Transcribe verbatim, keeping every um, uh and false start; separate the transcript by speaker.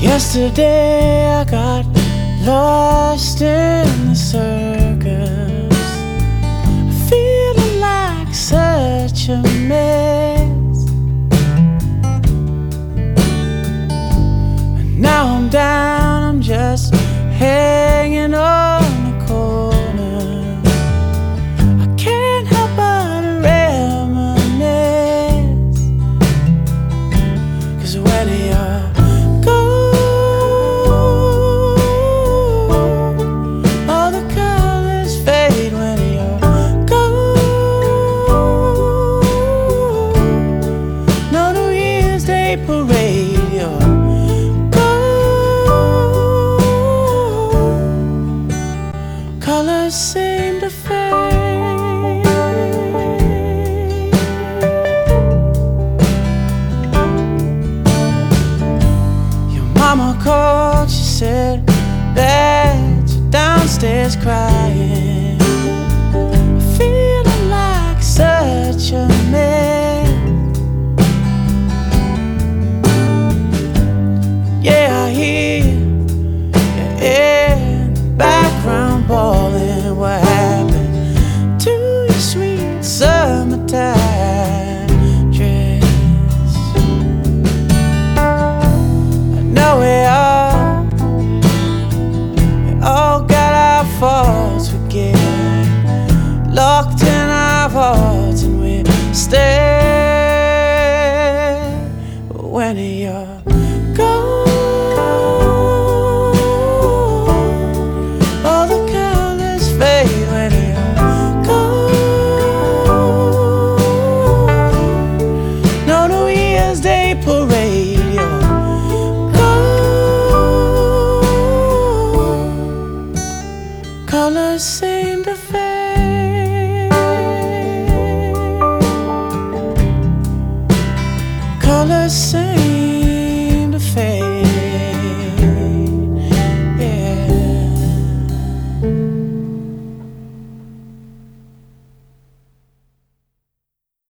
Speaker 1: Yesterday I got lost in the circus, feeling like such a mess. And now I'm down, I'm just hanging on the corner. I can't help but reminisce, 'cause when you're parade, your gold colors seem to fade. Your mama called, she said that you're downstairs crying, feeling like such a mess. Ballin', what happened to your sweet summertime dress? I know we all, we all got our faults. We get locked in our hearts and we stay. But when you're gone, when you're gone, no New Year's Day parade, your gold colors seem to fade.